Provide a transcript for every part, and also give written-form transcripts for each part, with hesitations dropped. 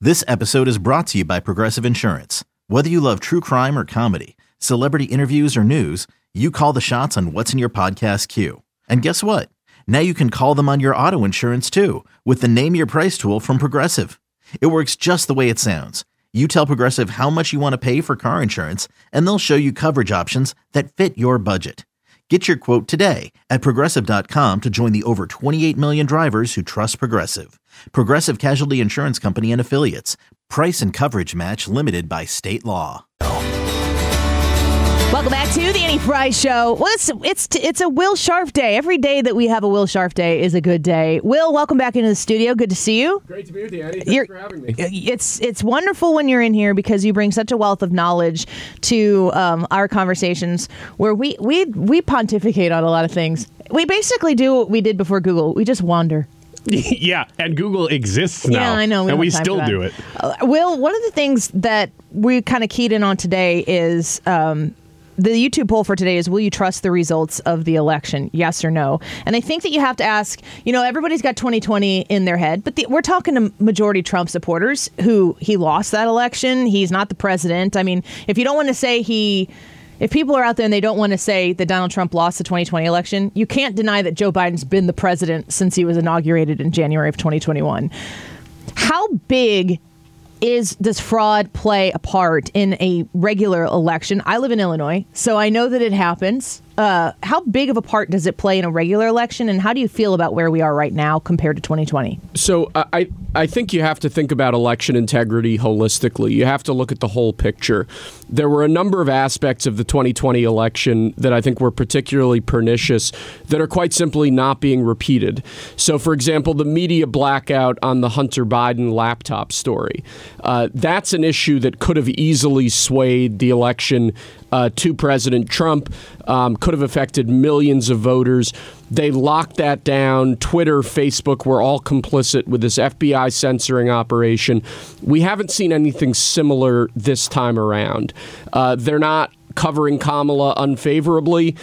This episode is brought to you by Progressive Insurance. Whether you love true crime or comedy, celebrity interviews or news, you call the shots on what's in your podcast queue. And guess what? Now you can call them on your auto insurance too with the Name Your Price tool from Progressive. It works just the way it sounds. You tell Progressive how much you want to pay for car insurance, and they'll show you coverage options that fit your budget. Get your quote today at Progressive.com to join the over 28 million drivers who trust Progressive. Progressive Casualty Insurance Company and Affiliates. Price and coverage match limited by state law. Welcome back to the Annie Frey Show. Well, it's a Will Scharf day. Every day that we have a Will Scharf day is a good day. Will, welcome back into the studio. Good to see you. Great to be with you, Annie. Thanks for having me. It's wonderful when you're in here because you bring such a wealth of knowledge to our conversations where we pontificate on a lot of things. We basically do what we did before Google. We just wander. Yeah, and Google exists now. Yeah, I know. And we still do it. Will, one of the things that we kind of keyed in on today is the YouTube poll for today is, will you trust the results of the election? Yes or no? And I think that you have to ask, everybody's got 2020 in their head, but we're talking to majority Trump supporters who he lost that election. He's not the president. I mean, if you don't want to say if people are out there and they don't want to say that Donald Trump lost the 2020 election, you can't deny that Joe Biden's been the president since he was inaugurated in January of 2021. How big does fraud play a part in a regular election? I live in Illinois, so I know that it happens. How big of a part does it play in a regular election, and how do you feel about where we are right now compared to 2020? So I think you have to think about election integrity holistically. You have to look at the whole picture. There were a number of aspects of the 2020 election that I think were particularly pernicious that are quite simply not being repeated. So, for example, the media blackout on the Hunter Biden laptop story. That's an issue that could have easily swayed the election to President Trump, could have affected millions of voters. They locked that down. Twitter, Facebook were all complicit with this FBI censoring operation. We haven't seen anything similar this time around. They're not covering Kamala unfavorably.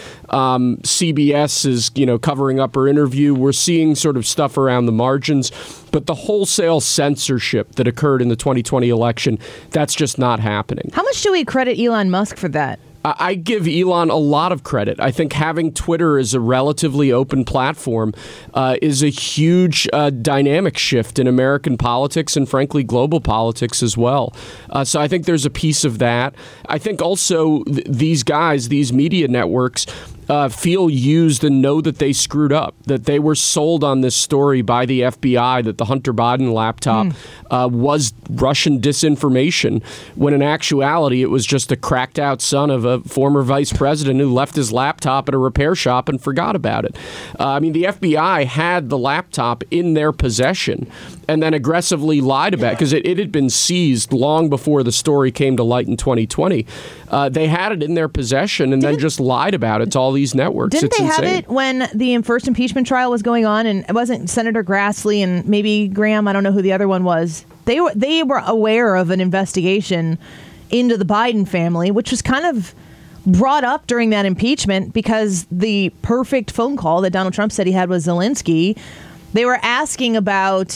CBS is, covering up her interview. We're seeing sort of stuff around the margins. But the wholesale censorship that occurred in the 2020 election, that's just not happening. How much do we credit Elon Musk for that? I give Elon a lot of credit. I think having Twitter as a relatively open platform is a huge dynamic shift in American politics and, frankly, global politics as well. So I think there's a piece of that. I think also these guys, these media networks, feel used and know that they screwed up, that they were sold on this story by the FBI, that the Hunter Biden laptop was Russian disinformation, when in actuality it was just a cracked out son of a former vice president who left his laptop at a repair shop and forgot about it. The FBI had the laptop in their possession and then aggressively lied about it because it had been seized long before the story came to light in 2020. They had it in their possession and then just lied about it to all these networks. Didn't they have it when the first impeachment trial was going on? And it wasn't Senator Grassley and maybe Graham, I don't know who the other one was. They were aware of an investigation into the Biden family, which was kind of brought up during that impeachment because the perfect phone call that Donald Trump said he had with Zelensky, they were asking about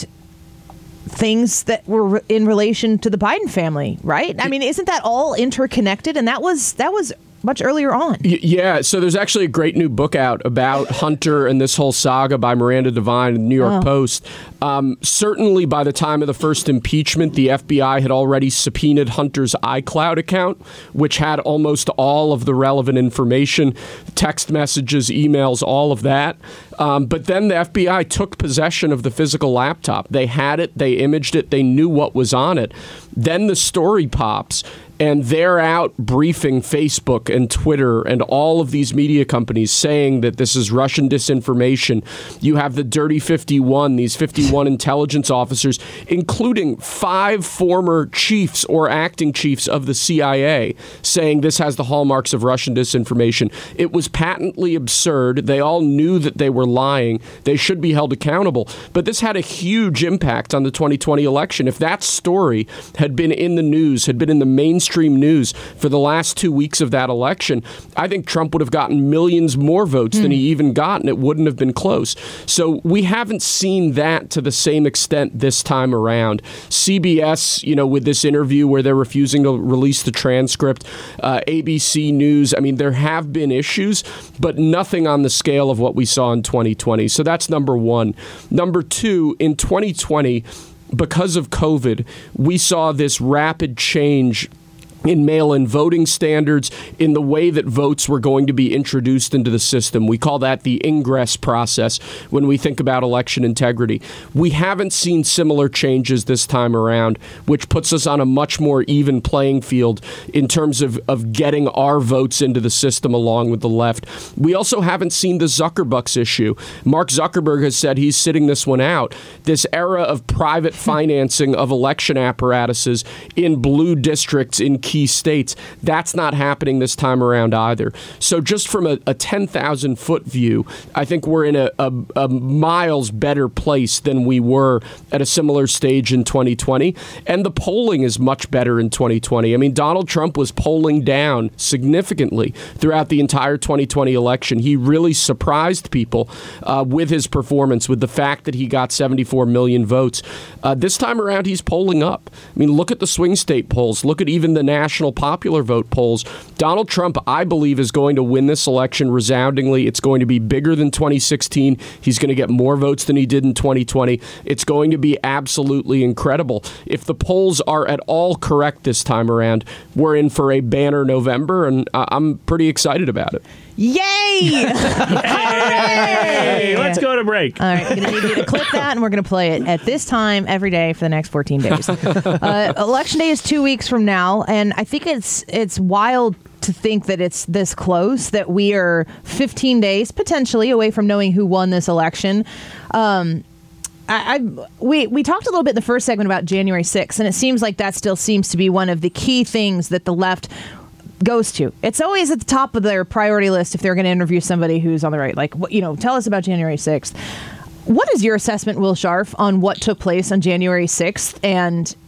things that were in relation to the Biden family, right? I mean, isn't that all interconnected? And that was much earlier on. Yeah, so there's actually a great new book out about Hunter and this whole saga by Miranda Devine in the New York Post. Certainly by the time of the first impeachment, the FBI had already subpoenaed Hunter's iCloud account, which had almost all of the relevant information, text messages, emails, all of that. But then the FBI took possession of the physical laptop. They had it, they imaged it, they knew what was on it. Then the story pops, and they're out briefing Facebook and Twitter and all of these media companies saying that this is Russian disinformation. You have the Dirty 51, these 51 intelligence officers, including 5 former chiefs or acting chiefs of the CIA, saying this has the hallmarks of Russian disinformation. It was patently absurd. They all knew that they were for lying. They should be held accountable. But this had a huge impact on the 2020 election. If that story had been in the news, had been in the mainstream news for the last 2 weeks of that election, I think Trump would have gotten millions more votes than he even got, and it wouldn't have been close. So we haven't seen that to the same extent this time around. CBS, with this interview where they're refusing to release the transcript, ABC News, I mean, there have been issues, but nothing on the scale of what we saw in 2020. So that's number one. Number two, in 2020, because of COVID, we saw this rapid change in mail-in voting standards, in the way that votes were going to be introduced into the system. We call that the ingress process when we think about election integrity. We haven't seen similar changes this time around, which puts us on a much more even playing field in terms of getting our votes into the system along with the left. We also haven't seen the Zuckerbucks issue. Mark Zuckerberg has said he's sitting this one out. This era of private financing of election apparatuses in blue districts in key states, that's not happening this time around either. So just from a 10,000-foot view, I think we're in a miles better place than we were at a similar stage in 2020. And the polling is much better in 2020. I mean, Donald Trump was polling down significantly throughout the entire 2020 election. He really surprised people with his performance, with the fact that he got 74 million votes. This time around, he's polling up. I mean, look at the swing state polls. Look at even the national popular vote polls. Donald Trump, I believe, is going to win this election resoundingly. It's going to be bigger than 2016. He's going to get more votes than he did in 2020. It's going to be absolutely incredible. If the polls are at all correct this time around, we're in for a banner November, and I'm pretty excited about it. Yay! Hey, let's go to break. All right, I'm going to need you to clip that, and we're going to play it at this time every day for the next 14 days. Election day is 2 weeks from now, and I think it's wild to think that it's this close, that we are 15 days potentially away from knowing who won this election. We talked a little bit in the first segment about January 6th, and it seems like that still seems to be one of the key things that the left goes to. It's always at the top of their priority list if they're going to interview somebody who's on the right. Like, tell us about January 6th. What is your assessment, Will Scharf, on what took place on January 6th? And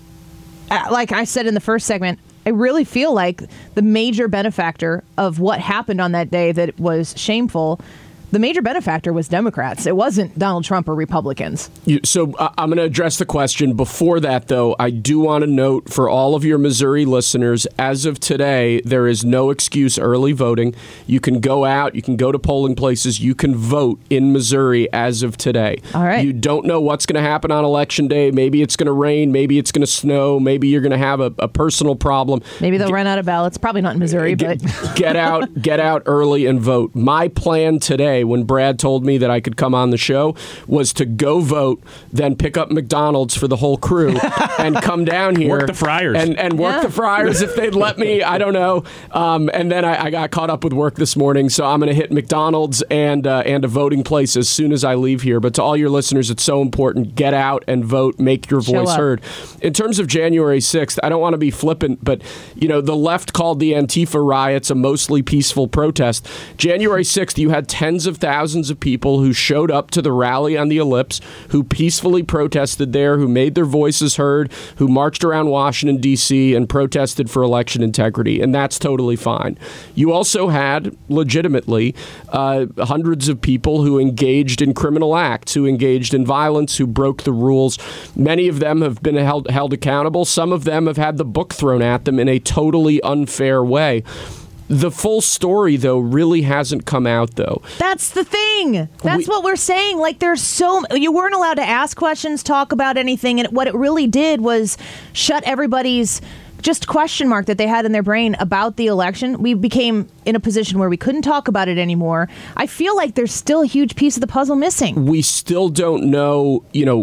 like I said in the first segment, I really feel like the major benefactor of what happened on that day that was shameful, the major benefactor was Democrats. It wasn't Donald Trump or Republicans. So I'm going to address the question. Before that, though, I do want to note for all of your Missouri listeners, as of today, there is no excuse early voting. You can go out. You can go to polling places. You can vote in Missouri as of today. All right. You don't know what's going to happen on Election Day. Maybe it's going to rain. Maybe it's going to snow. Maybe you're going to have a personal problem. Maybe they'll run out of ballots. Probably not in Missouri, but get out early and vote. My plan today, when Brad told me that I could come on the show, was to go vote, then pick up McDonald's for the whole crew and come down here. Work the fryers. And work the fryers if they'd let me. I don't know. And then I got caught up with work this morning, so I'm going to hit McDonald's and a voting place as soon as I leave here. But to all your listeners, it's so important. Get out and vote. Make your voice heard. In terms of January 6th, I don't want to be flippant, but the left called the Antifa riots a mostly peaceful protest. January 6th, you had tens of thousands of people who showed up to the rally on the Ellipse, who peacefully protested there, who made their voices heard, who marched around Washington, D.C. and protested for election integrity, and that's totally fine. You also had, legitimately, hundreds of people who engaged in criminal acts, who engaged in violence, who broke the rules. Many of them have been held accountable. Some of them have had the book thrown at them in a totally unfair way. The full story, though, really hasn't come out, though. That's the thing. That's what we're saying. Like, you weren't allowed to ask questions, talk about anything, and what it really did was shut everybody's just question mark that they had in their brain about the election. We became in a position where we couldn't talk about it anymore. I feel like there's still a huge piece of the puzzle missing. We still don't know,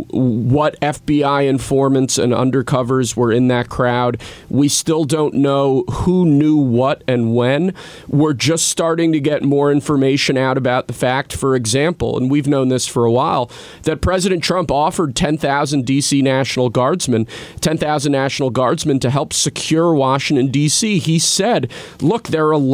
what FBI informants and undercovers were in that crowd. We still don't know who knew what and when. We're just starting to get more information out about the fact, for example, and we've known this for a while, that President Trump offered 10,000 D.C. National Guardsmen to help secure Washington, D.C. He said, look, there are a lot of people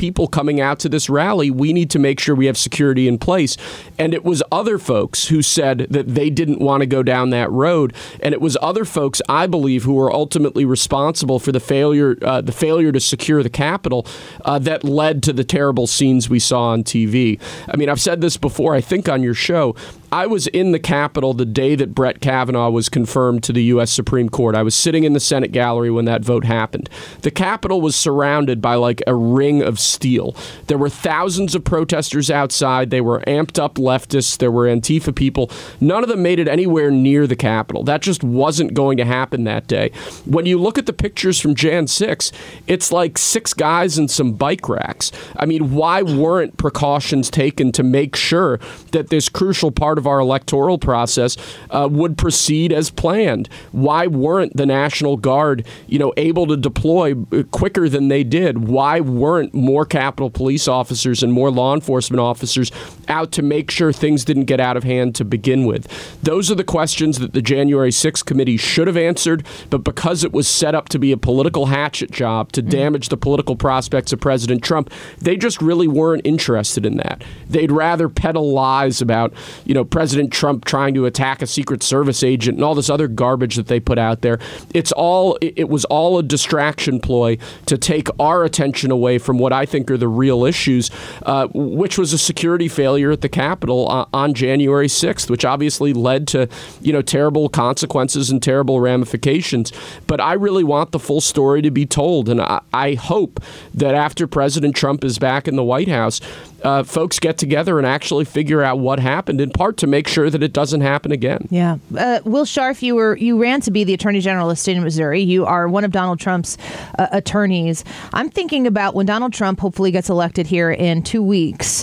people coming out to this rally. We need to make sure we have security in place. And it was other folks who said that they didn't want to go down that road. And it was other folks, I believe, who were ultimately responsible for the failure to secure the Capitol that led to the terrible scenes we saw on TV. I mean, I've said this before, I think on your show. I was in the Capitol the day that Brett Kavanaugh was confirmed to the U.S. Supreme Court. I was sitting in the Senate gallery when that vote happened. The Capitol was surrounded by like a ring of steel. There were thousands of protesters outside. They were amped up leftists. There were Antifa people. None of them made it anywhere near the Capitol. That just wasn't going to happen that day. When you look at the pictures from Jan 6, it's like 6 guys and some bike racks. I mean, why weren't precautions taken to make sure that this crucial part of our electoral process would proceed as planned? Why weren't the National Guard, able to deploy quicker than they did? Why weren't more Capitol Police officers and more law enforcement officers out to make sure things didn't get out of hand to begin with? Those are the questions that the January 6th committee should have answered, but because it was set up to be a political hatchet job to damage the political prospects of President Trump, they just really weren't interested in that. They'd rather peddle lies about, President Trump trying to attack a Secret Service agent and all this other garbage that they put out there. It was all a distraction ploy to take our attention away from what I think are the real issues, which was a security failure at the Capitol on January 6th, which obviously led to, terrible consequences and terrible ramifications. But I really want the full story to be told. And I hope that after President Trump is back in the White House, folks get together and actually figure out what happened, in part to make sure that it doesn't happen again. Yeah. Will Scharf, you ran to be the Attorney General of the state of Missouri. You are one of Donald Trump's attorneys. I'm thinking about when Donald Trump hopefully gets elected here in 2 weeks.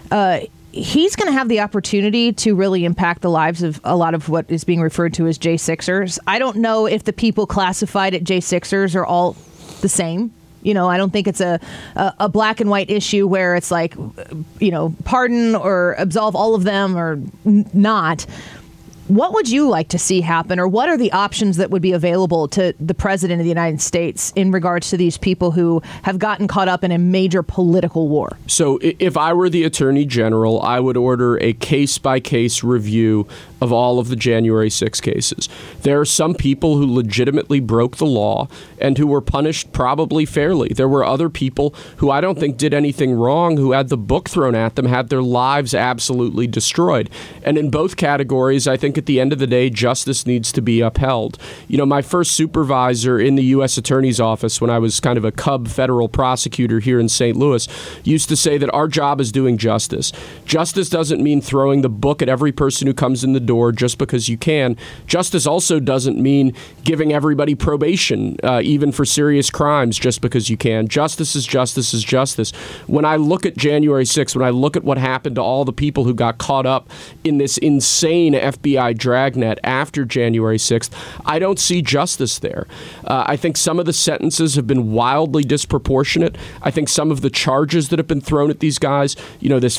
He's going to have the opportunity to really impact the lives of a lot of what is being referred to as J6ers. I don't know if the people classified at J6ers are all the same. I don't think it's a black and white issue where it's like, pardon or absolve all of them or not. What would you like to see happen, or what are the options that would be available to the president of the United States in regards to these people who have gotten caught up in a major political war? So if I were the Attorney General, I would order a case-by-case review of all of the January 6 cases. There are some people who legitimately broke the law and who were punished probably fairly. There were other people who I don't think did anything wrong, who had the book thrown at them, had their lives absolutely destroyed. And in both categories, I think at the end of the day, justice needs to be upheld. My first supervisor in the U.S. Attorney's Office, when I was kind of a cub federal prosecutor here in St. Louis, used to say that our job is doing justice. Justice doesn't mean throwing the book at every person who comes in the door just because you can. Justice also doesn't mean giving everybody probation, even for serious crimes, just because you can. Justice is justice is justice. When I look at January 6th, when I look at what happened to all the people who got caught up in this insane FBI dragnet after January 6th, I don't see justice there. I think some of the sentences have been wildly disproportionate. I think some of the charges that have been thrown at these guys, this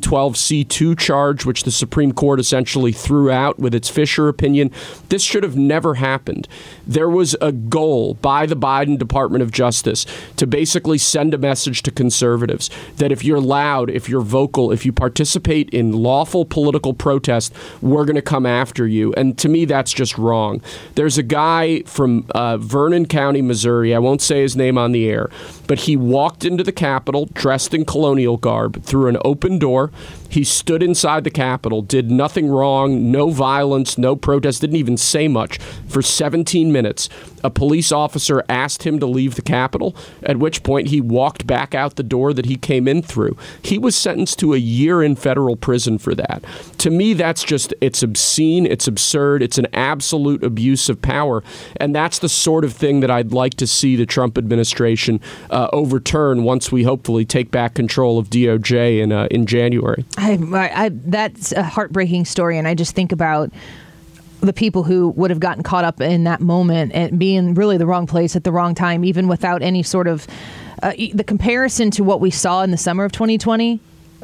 1512C2 charge, which the Supreme Court essentially threw out with its Fisher opinion, this should have never happened. There was a goal by the Biden Department of Justice to basically send a message to conservatives that if you're loud, if you're vocal, if you participate in lawful political protest, we're going to come after you. And to me, that's just wrong. There's a guy from Vernon County, Missouri. I won't say his name on the air, but he walked into the Capitol dressed in colonial garb through an open door. He stood inside the Capitol, did nothing wrong, no violence, no protest, didn't even say much. For 17 minutes, a police officer asked him to leave the Capitol, at which point he walked back out the door that he came in through. He was sentenced to a year in federal prison for that. To me, that's just, it's obscene, it's absurd, it's an absolute abuse of power, and that's the sort of thing that I'd like to see the Trump administration overturn once we hopefully take back control of DOJ in January. That's a heartbreaking story, and I just think about the people who would have gotten caught up in that moment and being really the wrong place at the wrong time, even without any sort of the comparison to what we saw in the summer of 2020.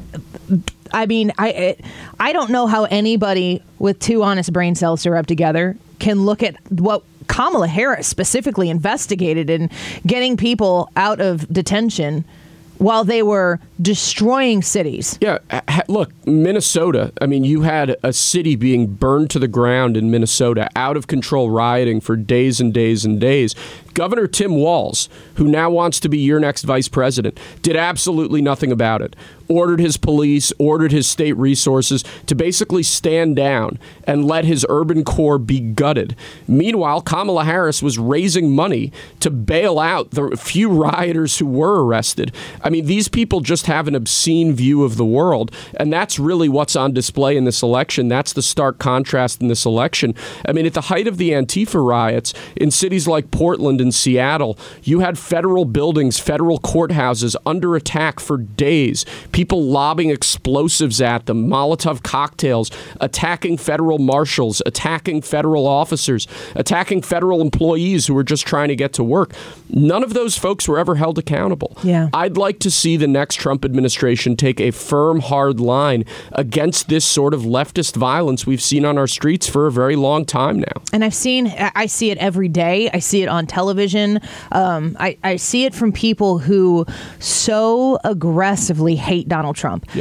I mean, I don't know how anybody with two honest brain cells to rub together can look at what Kamala Harris specifically investigated in getting people out of detention while they were destroying cities. Yeah, look, Minnesota, I mean, you had a city being burned to the ground in Minnesota, out of control rioting for days and days and days. Governor Tim Walz, who now wants to be your next vice president, did absolutely nothing about it. Ordered his police, ordered his state resources to basically stand down and let his urban core be gutted. Meanwhile, Kamala Harris was raising money to bail out the few rioters who were arrested. I mean, these people just have an obscene view of the world, and that's really what's on display in this election. That's the stark contrast in this election. I mean, at the height of the Antifa riots in cities like Portland and Seattle, you had federal buildings, federal courthouses under attack for days. People lobbing explosives at them, Molotov cocktails, attacking federal marshals, attacking federal officers, attacking federal employees who were just trying to get to work. None of those folks were ever held accountable. Yeah. I'd like to see the next Trump administration take a firm, hard line against this sort of leftist violence we've seen on our streets for a very long time now. And I see it every day. I see it on television. I see it from people who so aggressively hate Donald Trump. Yeah.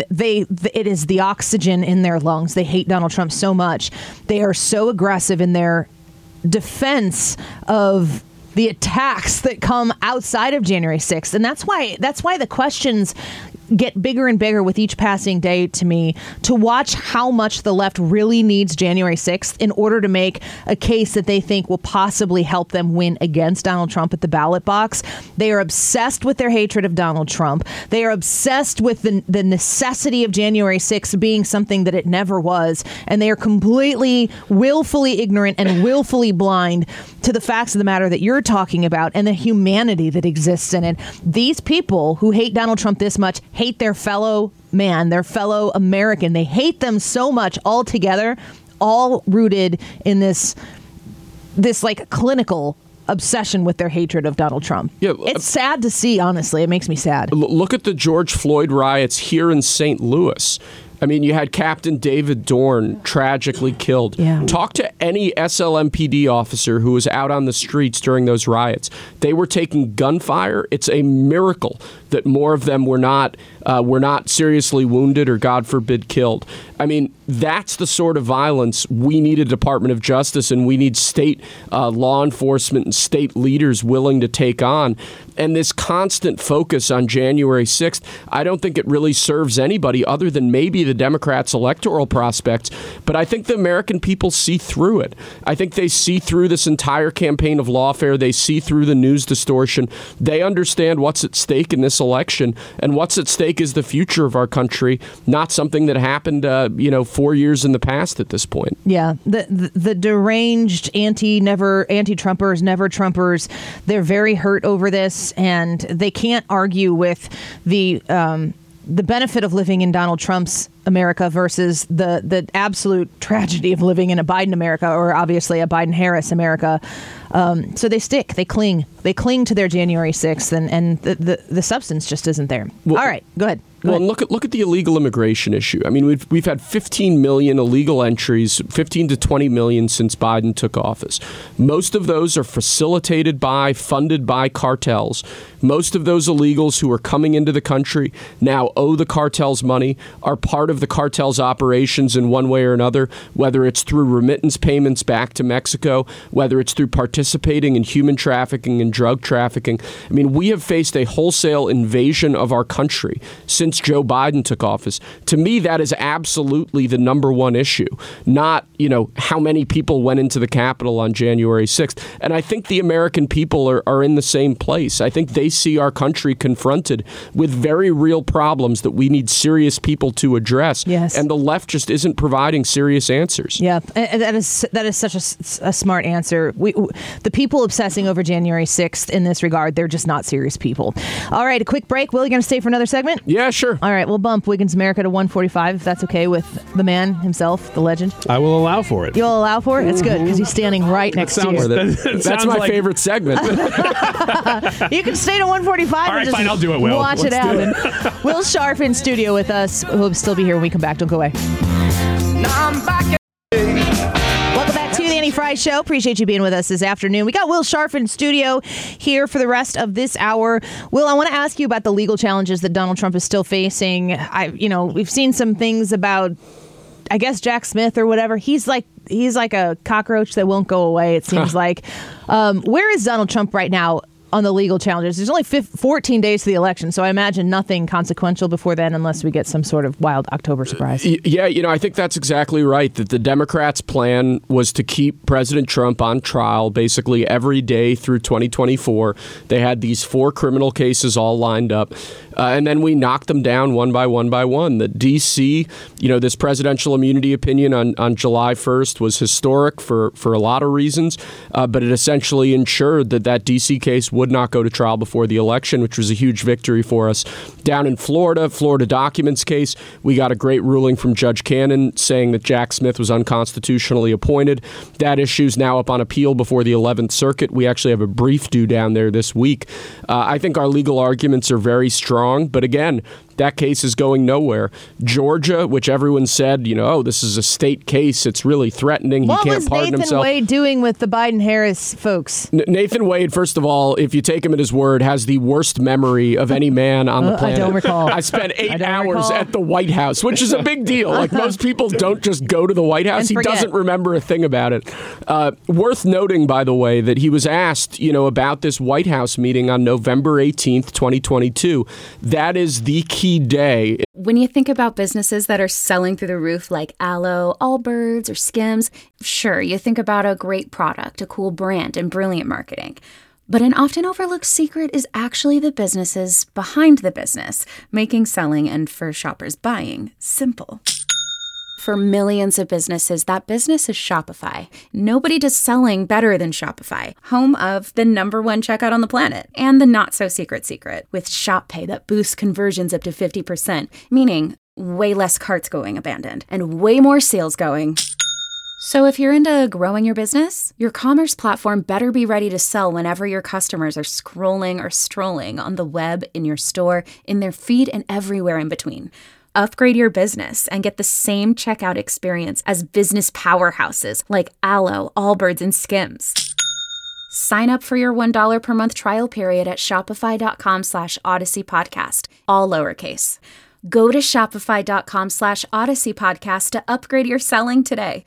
It is the oxygen in their lungs. They hate Donald Trump so much. They are so aggressive in their defense of the attacks that come outside of January 6th. And that's why the questions get bigger and bigger with each passing day to me, to watch how much the left really needs January 6th in order to make a case that they think will possibly help them win against Donald Trump at the ballot box. They are obsessed with their hatred of Donald Trump. They are obsessed with the necessity of January 6th being something that it never was. And they are completely, willfully ignorant and willfully blind to the facts of the matter that you're talking about and the humanity that exists in it. These people who hate Donald Trump this much hate their fellow man, their fellow American. They hate them so much altogether, all rooted in this like clinical obsession with their hatred of Donald Trump. Yeah, it's sad to see, honestly. It makes me sad. Look at the George Floyd riots here in St. Louis. I mean, you had Captain David Dorn tragically killed. Yeah. Talk to any SLMPD officer who was out on the streets during those riots. They were taking gunfire. It's a miracle that more of them were not seriously wounded or, God forbid, killed. I mean, that's the sort of violence we need a Department of Justice, and we need state law enforcement and state leaders willing to take on. And this constant focus on January 6th, I don't think it really serves anybody other than maybe the Democrats' electoral prospects. But I think the American people see through it. I think they see through this entire campaign of lawfare. They see through the news distortion. They understand what's at stake in this election, and what's at stake is the future of our country, not something that happened 4 years in the past at this point. Yeah, the deranged anti-Trumpers, never Trumpers, they're very hurt over this, and they can't argue with the benefit of living in Donald Trump's America versus the absolute tragedy of living in a Biden America, or obviously a Biden-Harris America. So they cling to their January 6th, and the substance just isn't there. Well, all right, go ahead. Well, look at the illegal immigration issue. I mean, we've had 15 million illegal entries, 15 to 20 million since Biden took office. Most of those are facilitated by, funded by cartels. Most of those illegals who are coming into the country now owe the cartels money, are part of the cartel's operations in one way or another, whether it's through remittance payments back to Mexico, whether it's through participating in human trafficking and drug trafficking. I mean, we have faced a wholesale invasion of our country since Joe Biden took office. To me, that is absolutely the number one issue, not, how many people went into the Capitol on January 6th. And I think the American people are in the same place. I think they see our country confronted with very real problems that we need serious people to address. Yes. And the left just isn't providing serious answers. Yeah, and that is such a smart answer. The people obsessing over January 6th in this regard, they're just not serious people. All right, a quick break. Will, you going to stay for another segment? Yeah, sure. All right, we'll bump Wiggins America to 145 if that's okay with the man himself, the legend. I will allow for it. You'll allow for it? That's good, because he's standing right next to you. That's my favorite segment. You can stay to 145. All right, fine, I'll do it, Will. Watch it happen. Will Sharf in studio with us. We'll still be here when we come back. Don't go away. Welcome back to the Fry Show. Appreciate you being with us this afternoon. We got Will Scharf in studio here for the rest of this hour. Will, I want to ask you about the legal challenges that Donald Trump is still facing. We've seen some things about, I guess, Jack Smith or whatever. He's like a cockroach that won't go away, it seems like. Where is Donald Trump right now on the legal challenges? There's only 14 days to the election, so I imagine nothing consequential before then unless we get some sort of wild October surprise. Yeah, I think that's exactly right, that the Democrats' plan was to keep President Trump on trial basically every day through 2024. They had these 4 criminal cases all lined up, and then we knocked them down one by one. The D.C., this presidential immunity opinion on July 1st was historic for a lot of reasons, but it essentially ensured that D.C. case would not go to trial before the election, which was a huge victory for us. Down in Florida documents case, we got a great ruling from Judge Cannon saying that Jack Smith was unconstitutionally appointed. That issue is now up on appeal before the 11th Circuit. We actually have a brief due down there this week. I think our legal arguments are very strong, but again, that case is going nowhere. Georgia, which everyone said, this is a state case. It's really threatening. He can't pardon himself. What was Nathan Wade doing with the Biden-Harris folks? Nathan Wade, first of all, if you take him at his word, has the worst memory of any man on the planet. I don't recall. I spent 8 hours at the White House, which is a big deal. Like, most people don't just go to the White House. He doesn't remember a thing about it. Worth noting, by the way, that he was asked, about this White House meeting on November 18th, 2022. That is the key day. When you think about businesses that are selling through the roof like Aloe, Allbirds, or Skims, sure, you think about a great product, a cool brand, and brilliant marketing. But an often overlooked secret is actually the businesses behind the business, making selling and for shoppers buying simple. For millions of businesses, that business is Shopify. Nobody does selling better than Shopify, home of the #1 checkout on the planet, and the not-so-secret secret, with Shop Pay that boosts conversions up to 50%, meaning way less carts going abandoned, and way more sales going. So if you're into growing your business, your commerce platform better be ready to sell whenever your customers are scrolling or strolling on the web, in your store, in their feed, and everywhere in between. Upgrade your business and get the same checkout experience as business powerhouses like Aloe, Allbirds, and Skims. Sign up for your $1 per month trial period at shopify.com/Odyssey Podcast, all lowercase. Go to shopify.com/Odyssey Podcast to upgrade your selling today.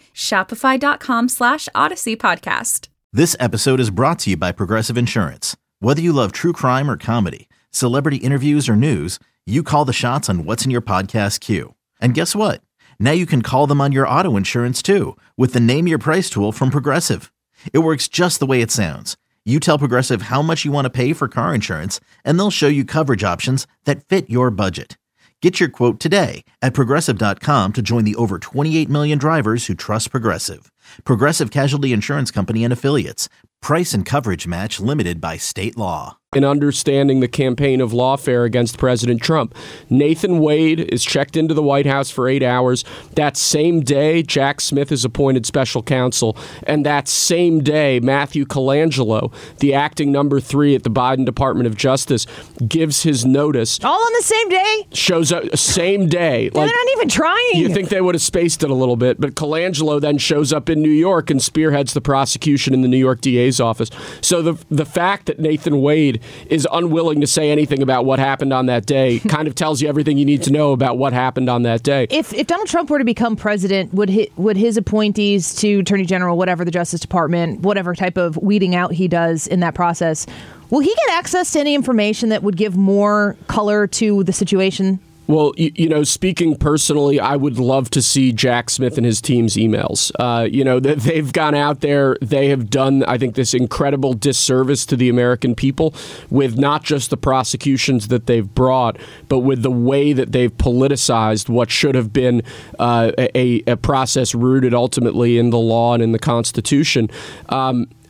Shopify.com/Odyssey Podcast. This episode is brought to you by Progressive Insurance. Whether you love true crime or comedy, celebrity interviews or news, you call the shots on what's in your podcast queue. And guess what? Now you can call them on your auto insurance too with the Name Your Price tool from Progressive. It works just the way it sounds. You tell Progressive how much you want to pay for car insurance, and they'll show you coverage options that fit your budget. Get your quote today at Progressive.com to join the over 28 million drivers who trust Progressive. Progressive Casualty Insurance Company and Affiliates. Price and coverage match limited by state law. In understanding the campaign of lawfare against President Trump, Nathan Wade is checked into the White House for 8 hours. That same day, Jack Smith is appointed special counsel. And that same day, Matthew Colangelo, the acting #3 at the Biden Department of Justice, gives his notice. All on the same day? Shows up same day. They're not even trying. You think they would have spaced it a little bit, but Colangelo then shows up in New York and spearheads the prosecution in the New York DA's office. So the fact that Nathan Wade is unwilling to say anything about what happened on that day kind of tells you everything you need to know about what happened on that day. If Donald Trump were to become president, would his appointees to Attorney General, whatever the Justice Department, whatever type of weeding out he does in that process, will he get access to any information that would give more color to the situation? Well, speaking personally, I would love to see Jack Smith and his team's emails. They've gone out there. They have done, I think, this incredible disservice to the American people with not just the prosecutions that they've brought, but with the way that they've politicized what should have been a process rooted ultimately in the law and in the Constitution.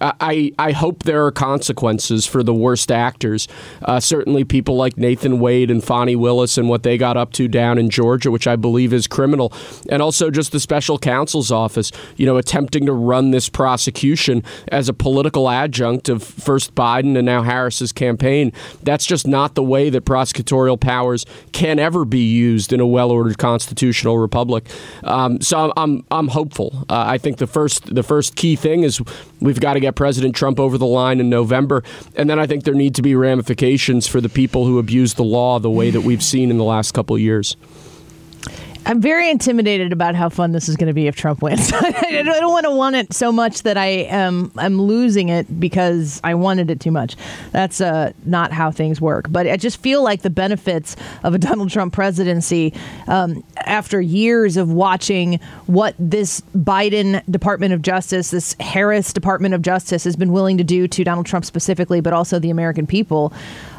I hope there are consequences for the worst actors. Certainly people like Nathan Wade and Fani Willis and what they got up to down in Georgia, which I believe is criminal. And also just the special counsel's office, attempting to run this prosecution as a political adjunct of first Biden and now Harris's campaign. That's just not the way that prosecutorial powers can ever be used in a well-ordered constitutional republic. So I'm hopeful. I think the first key thing is we've got to get President Trump over the line in November, and then I think there need to be ramifications for the people who abuse the law the way that we've seen in the last couple of years. I'm very intimidated about how fun this is going to be if Trump wins. I don't want it so much that I'm losing it because I wanted it too much. That's not how things work. But I just feel like the benefits of a Donald Trump presidency, after years of watching what this Biden Department of Justice, this Harris Department of Justice has been willing to do to Donald Trump specifically, but also the American people.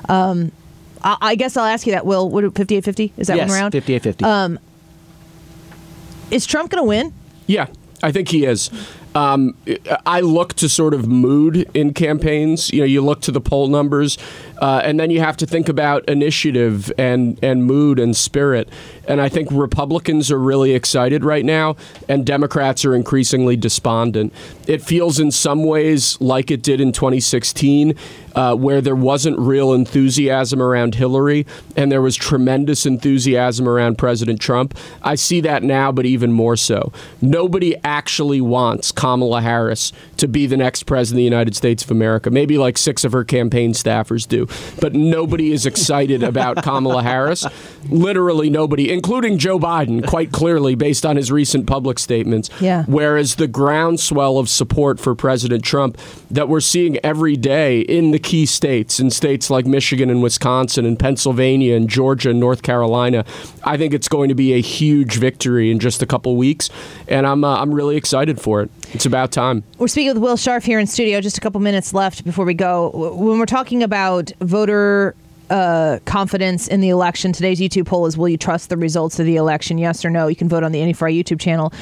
I guess I'll ask you that, Will. What, 58-50? Is that one around? Yes, 58-50. Is Trump going to win? Yeah, I think he is. I look to sort of mood in campaigns. You look to the poll numbers, and then you have to think about initiative and mood and spirit. And I think Republicans are really excited right now, and Democrats are increasingly despondent. It feels in some ways like it did in 2016, where there wasn't real enthusiasm around Hillary, and there was tremendous enthusiasm around President Trump. I see that now, but even more so. Nobody actually wants Kamala Harris to be the next president of the United States of America. Maybe like 6 of her campaign staffers do. But nobody is excited about Kamala Harris. Literally nobody, including Joe Biden, quite clearly, based on his recent public statements. Yeah. Whereas the groundswell of support for President Trump that we're seeing every day in the key states, in states like Michigan and Wisconsin and Pennsylvania and Georgia and North Carolina, I think it's going to be a huge victory in just a couple weeks. And I'm really excited for it. It's about time. We're speaking with Will Scharf here in studio. Just a couple minutes left before we go. When we're talking about voter confidence in the election, today's YouTube poll is, will you trust the results of the election? Yes or no? You can vote on the Andy Fry YouTube channel.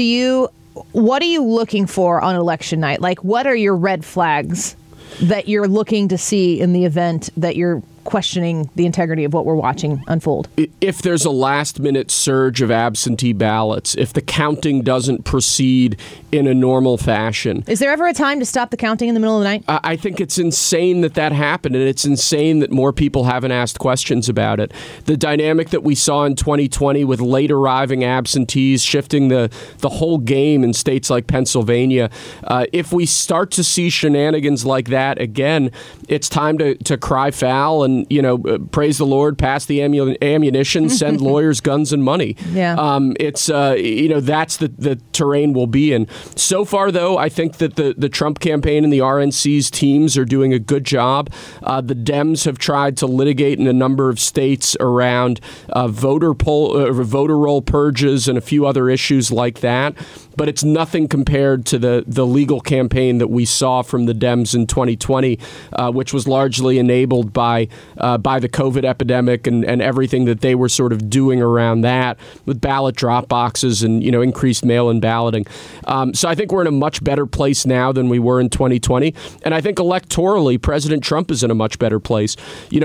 What are you looking for on election night? Like, what are your red flags that you're looking to see in the event that you're questioning the integrity of what we're watching unfold? If there's a last-minute surge of absentee ballots, if the counting doesn't proceed in a normal fashion. Is there ever a time to stop the counting in the middle of the night? I think it's insane that happened, and it's insane that more people haven't asked questions about it. The dynamic that we saw in 2020 with late arriving absentees shifting the whole game in states like Pennsylvania. If we start to see shenanigans like that again, it's time to cry foul and, praise the Lord, pass the ammunition, send lawyers guns and money. Yeah. That's the terrain we'll be in. So far, though, I think that the Trump campaign and the RNC's teams are doing a good job. The Dems have tried to litigate in a number of states around voter roll purges and a few other issues like that. But it's nothing compared to the legal campaign that we saw from the Dems in 2020, which was largely enabled by the COVID epidemic and everything that they were sort of doing around that with ballot drop boxes and, increased mail-in balloting. So I think we're in a much better place now than we were in 2020. And I think electorally, President Trump is in a much better place.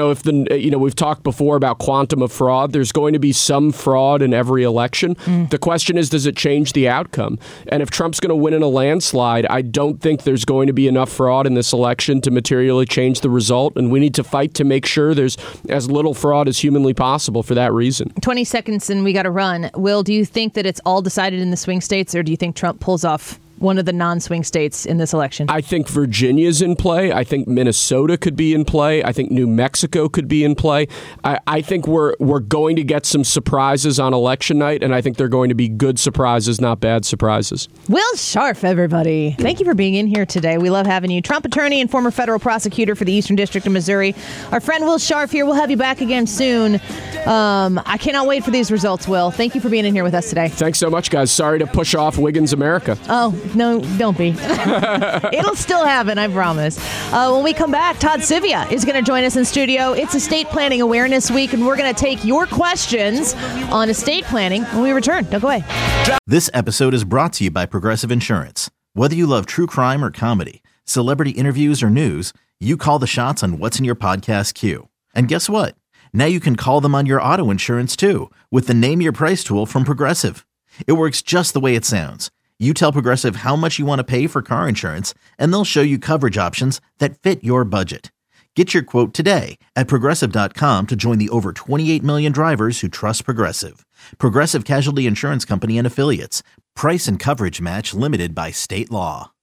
We've talked before about quantum of fraud. There's going to be some fraud in every election. The question is, does it change the outcome? And if Trump's going to win in a landslide, I don't think there's going to be enough fraud in this election to materially change the result. And we need to fight to make sure there's as little fraud as humanly possible for that reason. 20 seconds and we got to run. Will, do you think that it's all decided in the swing states, or do you think Trump pulls off one of the non-swing states in this election? I think Virginia's in play. I think Minnesota could be in play. I think New Mexico could be in play. I think we're going to get some surprises on election night, and I think they're going to be good surprises, not bad surprises. Will Scharf, everybody. Thank you for being in here today. We love having you. Trump attorney and former federal prosecutor for the Eastern District of Missouri. Our friend Will Scharf here. We'll have you back again soon. I cannot wait for these results, Will. Thank you for being in here with us today. Thanks so much, guys. Sorry to push off Wiggins America. Oh, no, don't be. It'll still happen, I promise. When we come back, Todd Sivia is going to join us in studio. It's Estate Planning Awareness Week, and we're going to take your questions on estate planning when we return. Don't go away. This episode is brought to you by Progressive Insurance. Whether you love true crime or comedy, celebrity interviews, or news, you call the shots on what's in your podcast queue. And guess what? Now you can call them on your auto insurance too with the Name Your Price tool from Progressive. It works just the way it sounds. You tell Progressive how much you want to pay for car insurance, and they'll show you coverage options that fit your budget. Get your quote today at Progressive.com to join the over 28 million drivers who trust Progressive. Progressive Casualty Insurance Company and Affiliates. Price and coverage match limited by state law.